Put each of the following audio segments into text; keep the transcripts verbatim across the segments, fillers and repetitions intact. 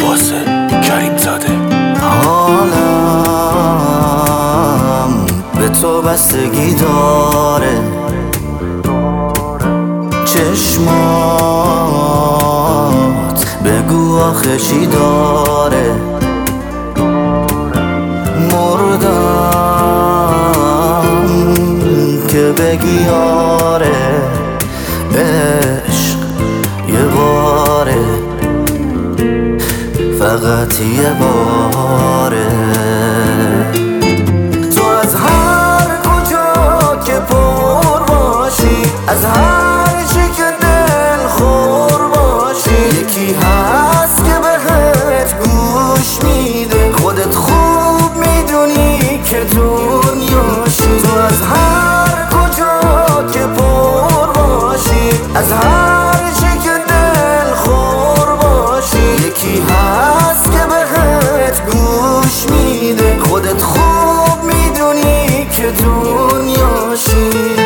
واسه کریم زاده. حالم به تو بستگی داره، چشمات بگو آخه چی داره. مردم که بگی آره، عشق یه باره، فقط یه باره. تو از هر کجا که پر باشی، از هر چی که دل خور باشی، یکی هست که بهت گوش میده، خودت خوب میدونی که دنیاشی. تو از هر کجا که پر باشی، از هر چی که دل خور باشی، یکی هست که بهت گوش میده، خودت خوب میدونی که دنیاشی.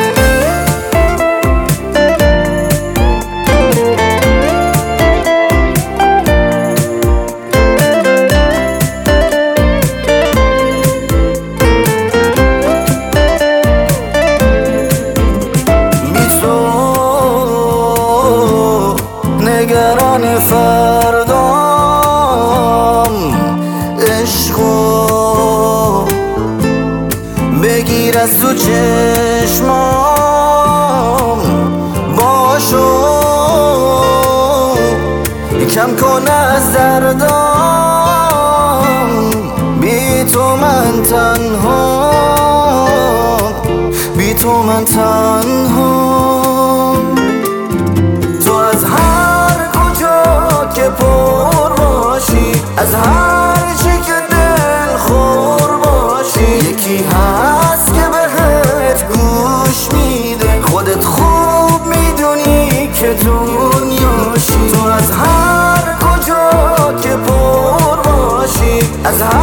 نگران فردام، عشقو بگیر از تو چشمام، باشو کم کن از دردام. بی تو من تنها، بی تو من تنها. تو از هر که پر باشی، از هر چی که دل خور باشی، یکی هست که بهت گوش میده، خودت خوب میدونی که دنیاشی. تو از هر کجا که پر باشی، از هر